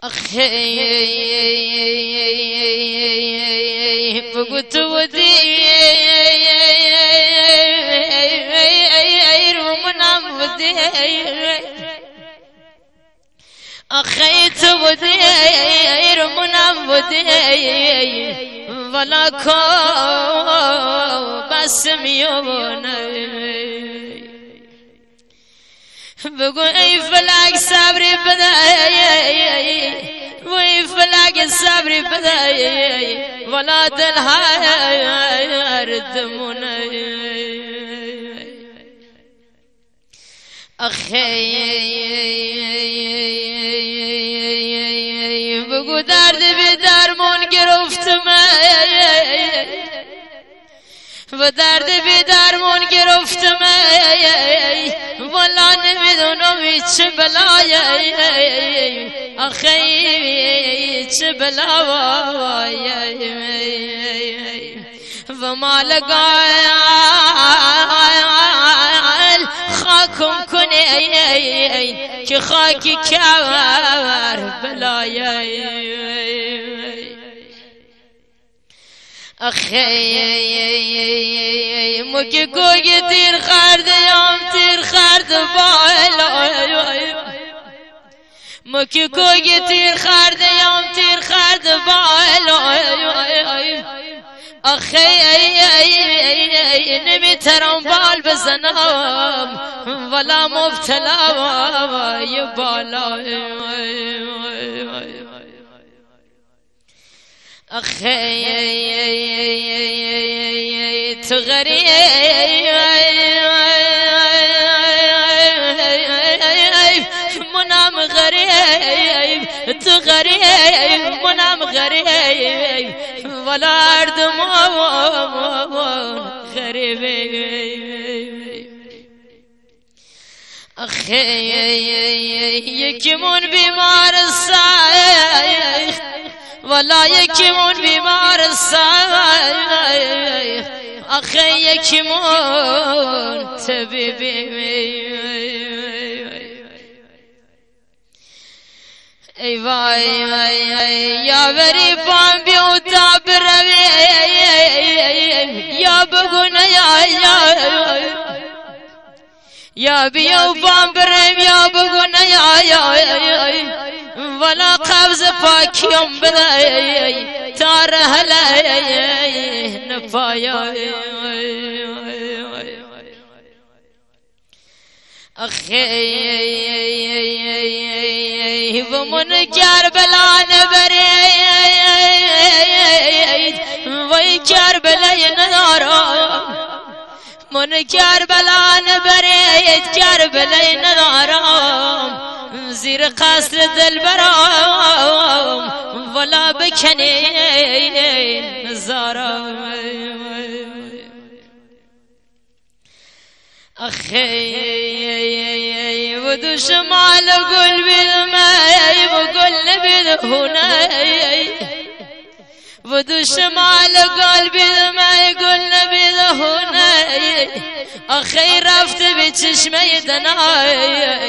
أخي بقت ودي ومنام ودي أخي تودي ومنام ودي ولا كو بسم يوني بقول اي فلاك صبري بداي وي فلاك صبري بداي ولا دلها ردموني اخي بقول درد بدرمون گرفتم و درد بدرمون گرفتم ولا نمیدونم چه بلایی آخی چه بلایی و مالقال خاکم کنی که خاکی کار بلایی اخی مکی کوی تیر خرد یام تیر خرد بالا مکی کوی تیر خرد یام تیر خرد بالا اخی نمیترم بال بزنم ولا مبتلا وای بالا اخي تغريب منام غريب تغريب منام غريب ولا أرض غريب اخي يكمون بمار الصايخ ولا يكمون بمار الصايخ اخي يكمون تبيبي اي واي يا بري بام بيوتا بربي يا بغنا يا بيو بام برم يا بغنا يا ولا قبض پاکیم بدای تار هلای نپایا اخی و من کربلا نبرید وی کربلای ندارم من کربلا نبرید کربلای ندارم زیر قصر دل برام ولا بکنین نزارم اخی و دو شمال گل بیدمای و گل نبیدهونای و دو شمال گل بیدمای گل نبیدهونای اخی رفت به چشمه دنای